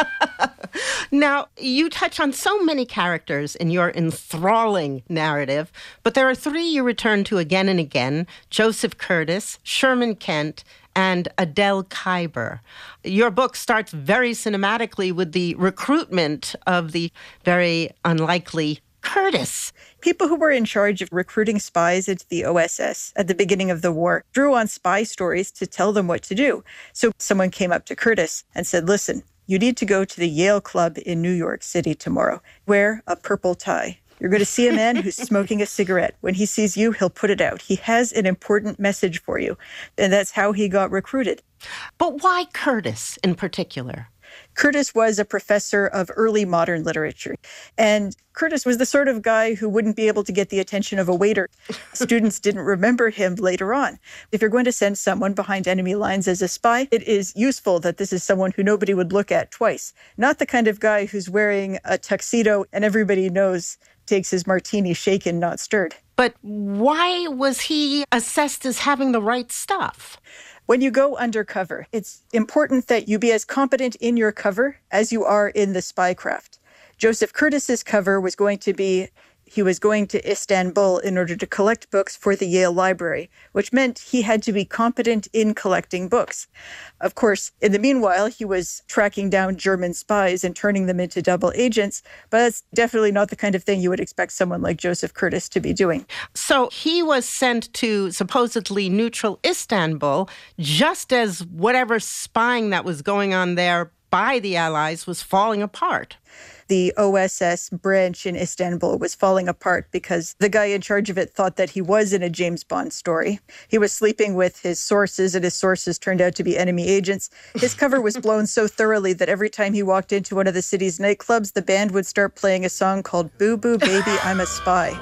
Now, you touch on so many characters in your enthralling narrative, but there are three you return to again and again: Joseph Curtis, Sherman Kent, and Adele Kuyper. Your book starts very cinematically with the recruitment of the very unlikely Curtis. People who were in charge of recruiting spies into the O S S at the beginning of the war drew on spy stories to tell them what to do. So someone came up to Curtis and said, listen, you need to go to the Yale Club in New York City tomorrow. Wear a purple tie. You're going to see a man who's smoking a cigarette. When he sees you, he'll put it out. He has an important message for you. And that's how he got recruited. But why Curtis in particular? Curtis was a professor of early modern literature. And Curtis was the sort of guy who wouldn't be able to get the attention of a waiter. Students didn't remember him later on. If you're going to send someone behind enemy lines as a spy, it is useful that this is someone who nobody would look at twice. Not the kind of guy who's wearing a tuxedo and everybody knows takes his martini shaken, not stirred. But why was he assessed as having the right stuff? When you go undercover, it's important that you be as competent in your cover as you are in the spy craft. Joseph Curtis's cover was going to be, he was going to Istanbul in order to collect books for the Yale Library, which meant he had to be competent in collecting books. Of course, in the meanwhile, he was tracking down German spies and turning them into double agents, but that's definitely not the kind of thing you would expect someone like Joseph Curtis to be doing. So he was sent to supposedly neutral Istanbul just as whatever spying that was going on there by the Allies was falling apart. The O S S branch in Istanbul was falling apart because the guy in charge of it thought that he was in a James Bond story. He was sleeping with his sources, and his sources turned out to be enemy agents. His cover was blown so thoroughly that every time he walked into one of the city's nightclubs, the band would start playing a song called Boo Boo Baby, I'm a Spy.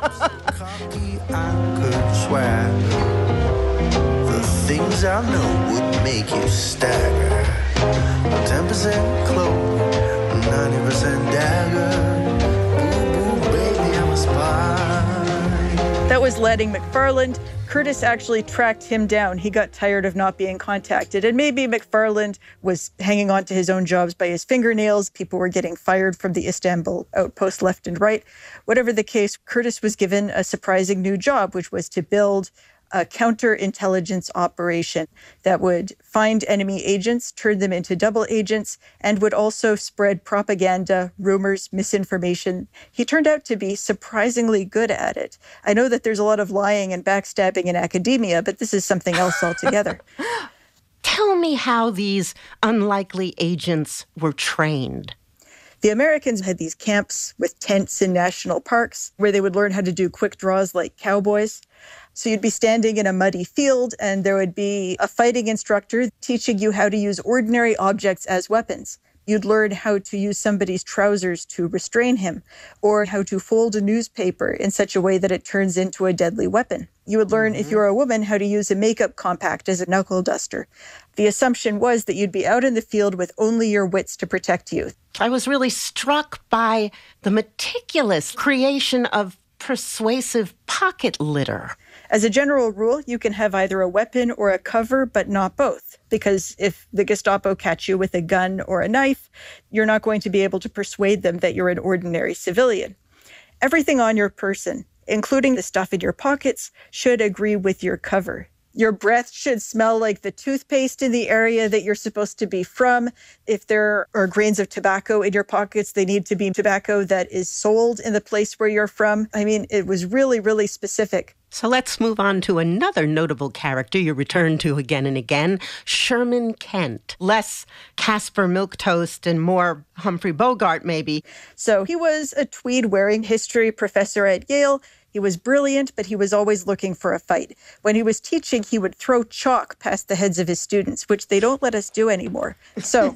I could swear the things I know would make you stagger. ten percent clove, ninety percent dagger. Ooh, ooh, baby, I'm a spy. That was Lanning McFarland. Curtis actually tracked him down. He got tired of not being contacted. And maybe McFarland was hanging on to his own jobs by his fingernails. People were getting fired from the Istanbul outpost left and right. Whatever the case, Curtis was given a surprising new job, which was to build a counterintelligence operation that would find enemy agents, turn them into double agents, and would also spread propaganda, rumors, misinformation. He turned out to be surprisingly good at it. I know that there's a lot of lying and backstabbing in academia, but this is something else altogether. Tell me how these unlikely agents were trained. The Americans had these camps with tents in national parks where they would learn how to do quick draws like cowboys. So you'd be standing in a muddy field and there would be a fighting instructor teaching you how to use ordinary objects as weapons. You'd learn how to use somebody's trousers to restrain him, or how to fold a newspaper in such a way that it turns into a deadly weapon. You would learn, mm-hmm. if you're a woman, how to use a makeup compact as a knuckle duster. The assumption was that you'd be out in the field with only your wits to protect you. I was really struck by the meticulous creation of persuasive pocket litter. As a general rule, you can have either a weapon or a cover, but not both. Because if the Gestapo catch you with a gun or a knife, you're not going to be able to persuade them that you're an ordinary civilian. Everything on your person, including the stuff in your pockets, should agree with your cover. Your breath should smell like the toothpaste in the area that you're supposed to be from. If there are grains of tobacco in your pockets, they need to be tobacco that is sold in the place where you're from. I mean, it was really, really specific. So let's move on to another notable character you return to again and again, Sherman Kent. Less Casper Milquetoast and more Humphrey Bogart, maybe. So he was a tweed-wearing history professor at Yale. He was brilliant, but he was always looking for a fight. When he was teaching, he would throw chalk past the heads of his students, which they don't let us do anymore. So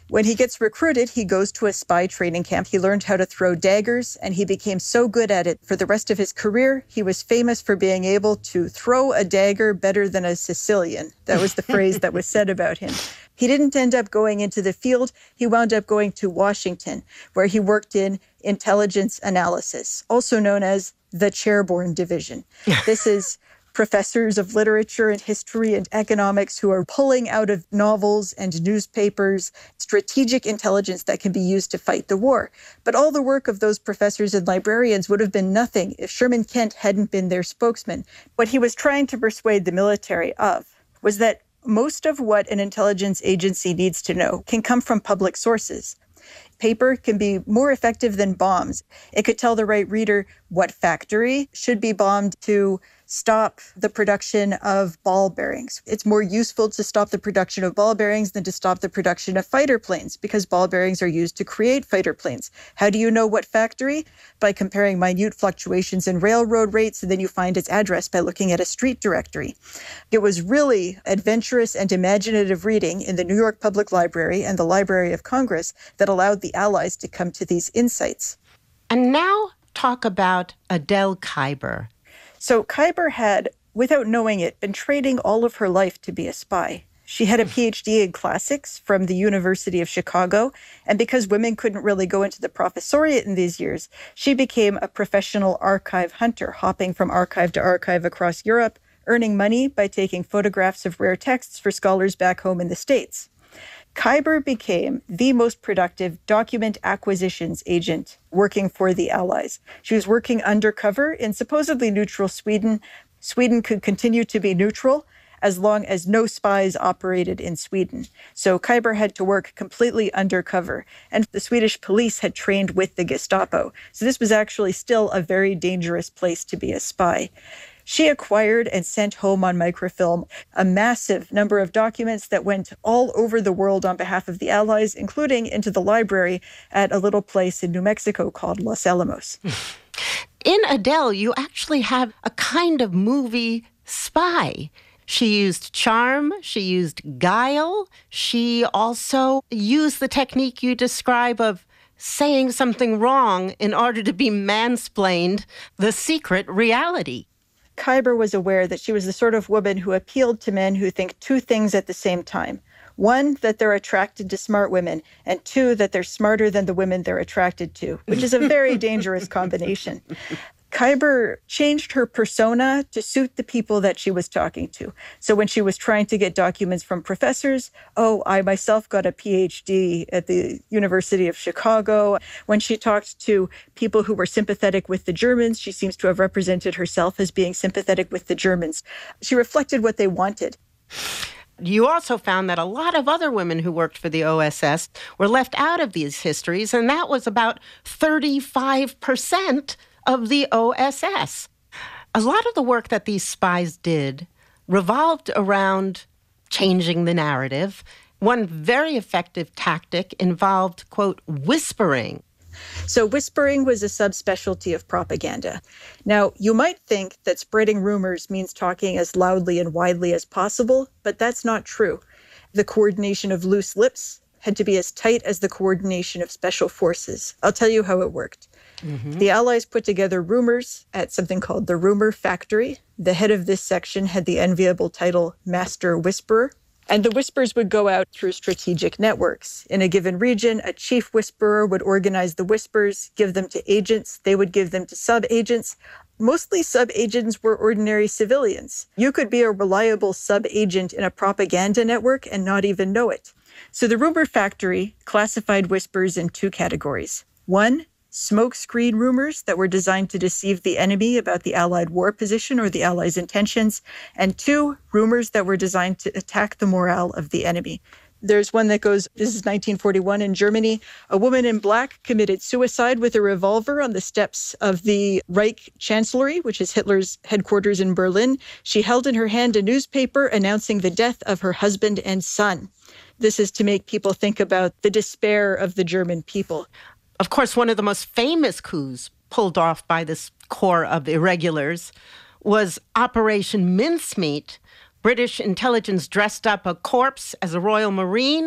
When he gets recruited, he goes to a spy training camp. He learned how to throw daggers, and he became so good at it for the rest of his career. He was famous for being able to throw a dagger better than a Sicilian. That was the phrase that was said about him. He didn't end up going into the field. He wound up going to Washington, where he worked in intelligence analysis, also known as the Chairborne Division. This is professors of literature and history and economics who are pulling out of novels and newspapers strategic intelligence that can be used to fight the war. But all the work of those professors and librarians would have been nothing if Sherman Kent hadn't been their spokesman. What he was trying to persuade the military of was that most of what an intelligence agency needs to know can come from public sources. Paper can be more effective than bombs. It could tell the right reader what factory should be bombed to stop the production of ball bearings. It's more useful to stop the production of ball bearings than to stop the production of fighter planes, because ball bearings are used to create fighter planes. How do you know what factory? By comparing minute fluctuations in railroad rates, and then you find its address by looking at a street directory. It was really adventurous and imaginative reading in the New York Public Library and the Library of Congress that allowed the Allies to come to these insights. And now talk about Adele Kuyper. So Kuyper had, without knowing it, been training all of her life to be a spy. She had a P H D in classics from the University of Chicago, and because women couldn't really go into the professoriate in these years, she became a professional archive hunter, hopping from archive to archive across Europe, earning money by taking photographs of rare texts for scholars back home in the States. Kuyper became the most productive document acquisitions agent working for the Allies. She was working undercover in supposedly neutral Sweden. Sweden could continue to be neutral as long as no spies operated in Sweden. So Kuyper had to work completely undercover, and the Swedish police had trained with the Gestapo. So this was actually still a very dangerous place to be a spy. She acquired and sent home on microfilm a massive number of documents that went all over the world on behalf of the Allies, including into the library at a little place in New Mexico called Los Alamos. In Adele, you actually have a kind of movie spy. She used charm, she used guile, she also used the technique you describe of saying something wrong in order to be mansplained the secret reality. Kuyper was aware that she was the sort of woman who appealed to men who think two things at the same time. One, that they're attracted to smart women, and two, that they're smarter than the women they're attracted to, which is a very dangerous combination. Kuyper changed her persona to suit the people that she was talking to. So when she was trying to get documents from professors, oh, I myself got a P H D at the University of Chicago. When she talked to people who were sympathetic with the Germans, she seems to have represented herself as being sympathetic with the Germans. She reflected what they wanted. You also found that a lot of other women who worked for the O S S were left out of these histories, and that was about thirty-five percent of the O S S. A lot of the work that these spies did revolved around changing the narrative. One very effective tactic involved, quote, whispering. So whispering was a subspecialty of propaganda. Now, you might think that spreading rumors means talking as loudly and widely as possible, but that's not true. The coordination of loose lips had to be as tight as the coordination of special forces. I'll tell you how it worked. Mm-hmm. The Allies put together rumors at something called the Rumor Factory. The head of this section had the enviable title Master Whisperer. And the whispers would go out through strategic networks. In a given region, a chief whisperer would organize the whispers, give them to agents. They would give them to sub-agents. Mostly sub-agents were ordinary civilians. You could be a reliable sub-agent in a propaganda network and not even know it. So the Rumor Factory classified whispers in two categories. One, smokescreen rumors that were designed to deceive the enemy about the Allied war position or the Allies' intentions, and two, rumors that were designed to attack the morale of the enemy. There's one that goes, this is nineteen forty-one in Germany. A woman in black committed suicide with a revolver on the steps of the Reich Chancellery, which is Hitler's headquarters in Berlin. She held in her hand a newspaper announcing the death of her husband and son. This is to make people think about the despair of the German people. Of course, one of the most famous coups pulled off by this corps of irregulars was Operation Mincemeat. British intelligence dressed up a corpse as a Royal Marine.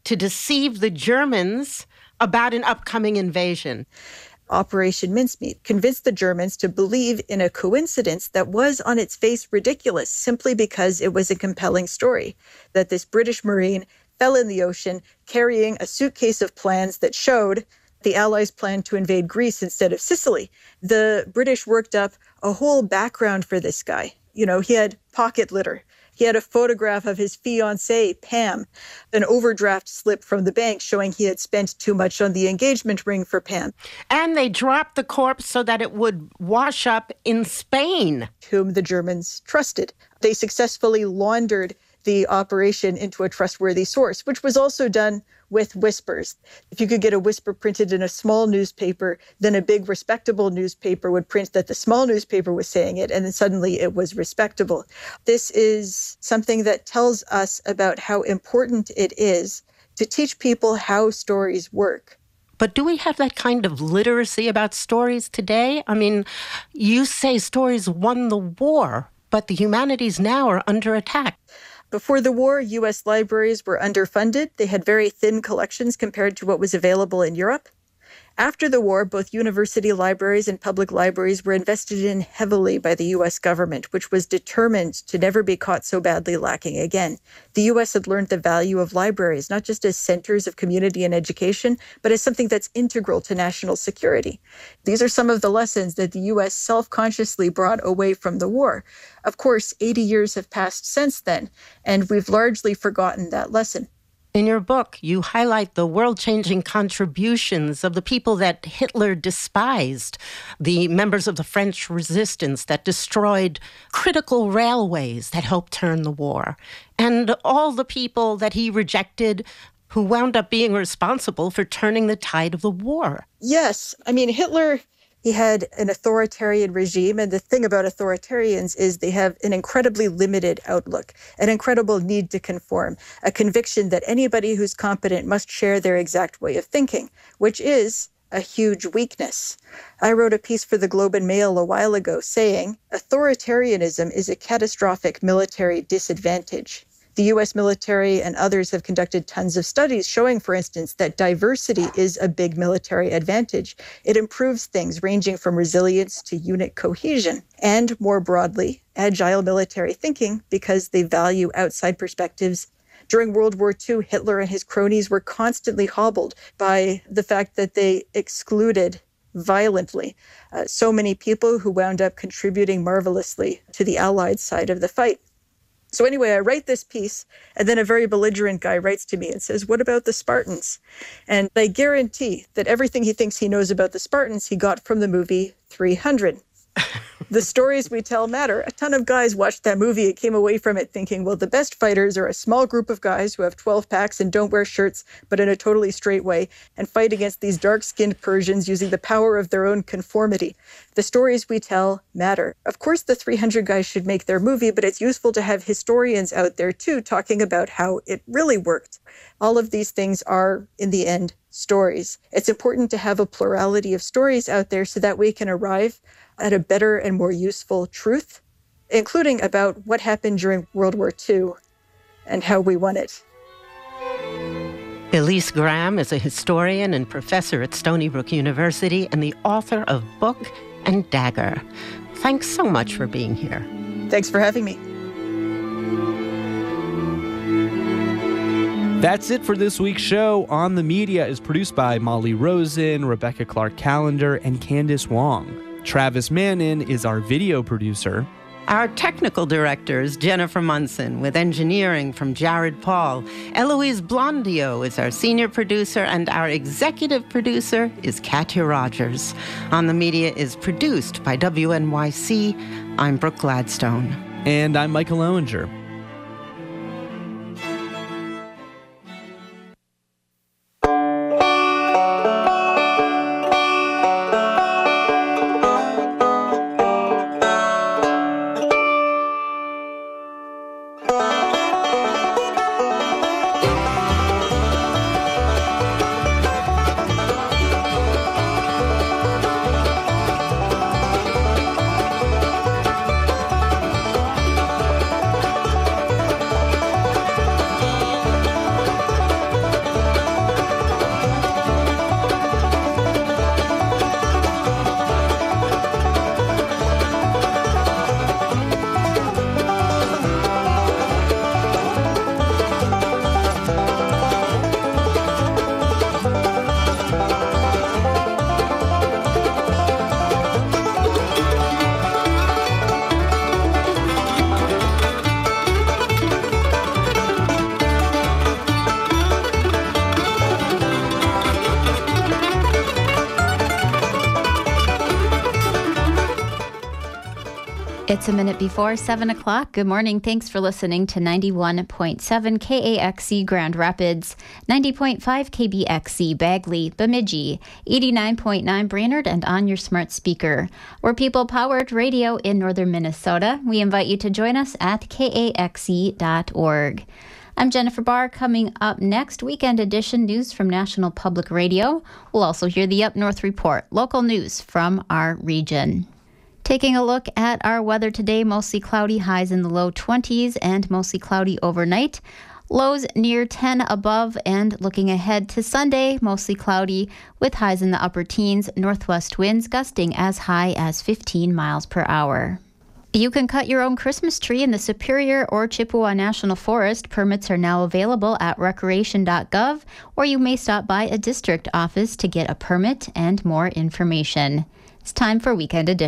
to deceive the Germans about an upcoming invasion. Operation Mincemeat convinced the Germans to believe in a coincidence that was on its face ridiculous simply because it was a compelling story, that this British Marine fell in the ocean carrying a suitcase of plans that showed the Allies planned to invade Greece instead of Sicily. The British worked up a whole background for this guy. You know, he had pocket litter. He had a photograph of his fiancée, Pam, an overdraft slip from the bank showing he had spent too much on the engagement ring for Pam. And they dropped the corpse so that it would wash up in Spain, whom the Germans trusted. They successfully laundered the operation into a trustworthy source, which was also done with whispers. If you could get a whisper printed in a small newspaper, then a big respectable newspaper would print that the small newspaper was saying it, and then suddenly it was respectable. This is something that tells us about how important it is to teach people how stories work. But do we have that kind of literacy about stories today? I mean, you say stories won the war, but the humanities now are under attack. Before the war, U S libraries were underfunded. They had very thin collections compared to what was available in Europe. After the war, both university libraries and public libraries were invested in heavily by the U S government, which was determined to never be caught so badly lacking again. The U S had learned the value of libraries, not just as centers of community and education, but as something that's integral to national security. These are some of the lessons that the U S self-consciously brought away from the war. Of course, eighty years have passed since then, and we've largely forgotten that lesson. In your book, you highlight the world-changing contributions of the people that Hitler despised, the members of the French resistance that destroyed critical railways that helped turn the war, and all the people that he rejected who wound up being responsible for turning the tide of the war. Yes. I mean, Hitler, he had an authoritarian regime, and the thing about authoritarians is they have an incredibly limited outlook, an incredible need to conform, a conviction that anybody who's competent must share their exact way of thinking, which is a huge weakness. I wrote a piece for the Globe and Mail a while ago saying, authoritarianism is a catastrophic military disadvantage. The U S military and others have conducted tons of studies showing, for instance, that diversity is a big military advantage. It improves things ranging from resilience to unit cohesion. And more broadly, agile military thinking because they value outside perspectives. During World War Two, Hitler and his cronies were constantly hobbled by the fact that they excluded violently uh, so many people who wound up contributing marvelously to the Allied side of the fight. So anyway, I write this piece, and then a very belligerent guy writes to me and says, what about the Spartans? And I guarantee that everything he thinks he knows about the Spartans, he got from the movie three hundred. The stories we tell matter. A ton of guys watched that movie and came away from it thinking, well, the best fighters are a small group of guys who have twelve packs and don't wear shirts, but in a totally straight way, and fight against these dark-skinned Persians using the power of their own conformity. The stories we tell matter. Of course, the three hundred guys should make their movie, but it's useful to have historians out there, too, talking about how it really worked. All of these things are, in the end, stories. It's important to have a plurality of stories out there so that we can arrive at a better and more useful truth, including about what happened during World War Two and how we won it. Elise Graham is a historian and professor at Stony Brook University and the author of Book and Dagger. Thanks so much for being here. Thanks for having me. That's it for this week's show. On the Media is produced by Molly Rosen, Rebecca Clark-Callender, and Candace Wong. Travis Mannin is our video producer. Our technical director is Jennifer Munson, with engineering from Jared Paul. Eloise Blondio is our senior producer, and our executive producer is Katya Rogers. On the Media is produced by W N Y C. I'm Brooke Gladstone. And I'm Michael Owinger. It's a minute before seven o'clock. Good morning. Thanks for listening to ninety-one point seven K A X C Grand Rapids, ninety point five K B X C Bagley, Bemidji, eighty-nine point nine Brainerd, and on your smart speaker. We're people-powered radio in northern Minnesota. We invite you to join us at K A X E dot org. I'm Jennifer Barr. Coming up next, Weekend Edition news from National Public Radio. We'll also hear the Up North Report, local news from our region. Taking a look at our weather today, mostly cloudy, highs in the low twenties and mostly cloudy overnight. Lows near ten above, and looking ahead to Sunday, mostly cloudy with highs in the upper teens, northwest winds gusting as high as fifteen miles per hour. You can cut your own Christmas tree in the Superior or Chippewa National Forest. Permits are now available at recreation dot gov, or you may stop by a district office to get a permit and more information. It's time for Weekend Edition.